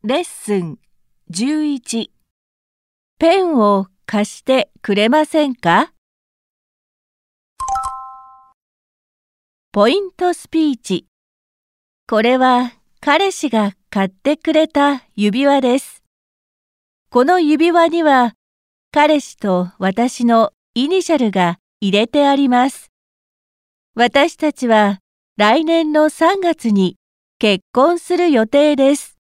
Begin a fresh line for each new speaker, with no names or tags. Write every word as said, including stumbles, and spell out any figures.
レッスンじゅういちペンを貸してくれませんか？ポイントスピーチ。これは彼氏が買ってくれた指輪です。この指輪には彼氏と私のイニシャルが入れてあります。私たちは来年のさんがつに結婚する予定です。